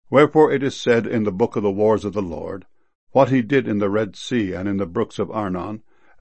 Wherefore it is said in the book of the wars of the Lord, what he did in the Red Sea and in the brooks of Arnon.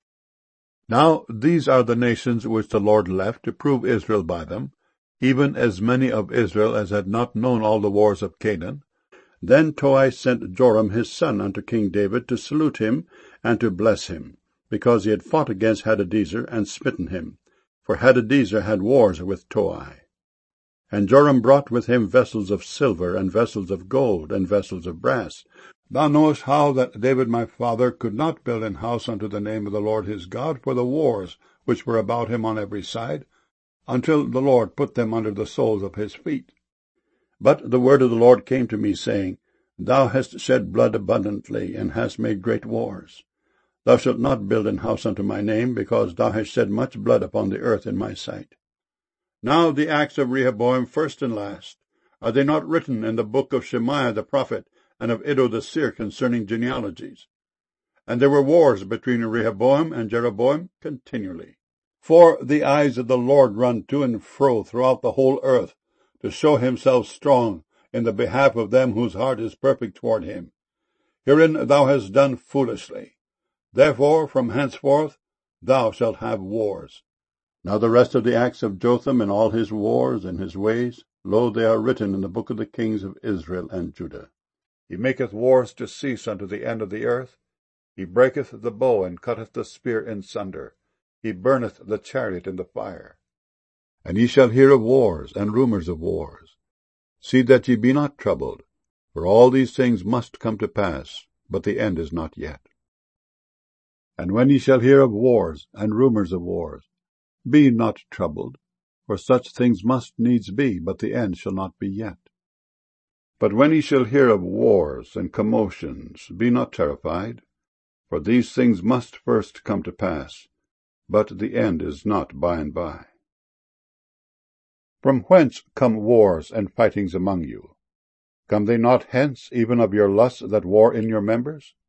Now these are the nations which the Lord left to prove Israel by them, even as many of Israel as had not known all the wars of Canaan. Then Toi sent Joram his son unto King David to salute him and to bless him, because he had fought against Hadadezer and smitten him, for Hadadezer had wars with Toi. And Joram brought with him vessels of silver, and vessels of gold, and vessels of brass. Thou knowest how that David my father could not build an house unto the name of the Lord his God for the wars which were about him on every side, until the Lord put them under the soles of his feet. But the word of the Lord came to me, saying, Thou hast shed blood abundantly, and hast made great wars. Thou shalt not build an house unto my name, because thou hast shed much blood upon the earth in my sight. Now the acts of Rehoboam, first and last, are they not written in the book of Shemaiah the prophet, and of Iddo the seer concerning genealogies? And there were wars between Rehoboam and Jeroboam continually. For the eyes of the Lord run to and fro throughout the whole earth, to show himself strong in the behalf of them whose heart is perfect toward him. Herein thou hast done foolishly. Therefore from henceforth thou shalt have wars. Now the rest of the acts of Jotham and all his wars and his ways, lo, they are written in the book of the kings of Israel and Judah. He maketh wars to cease unto the end of the earth. He breaketh the bow and cutteth the spear in sunder. He burneth the chariot in the fire. And ye shall hear of wars and rumors of wars. See that ye be not troubled, for all these things must come to pass, but the end is not yet. And when ye shall hear of wars and rumors of wars, be not troubled, for such things must needs be, but the end shall not be yet. But when ye shall hear of wars and commotions, be not terrified, for these things must first come to pass, but the end is not by and by. From whence come wars and fightings among you? Come they not hence even of your lusts that war in your members?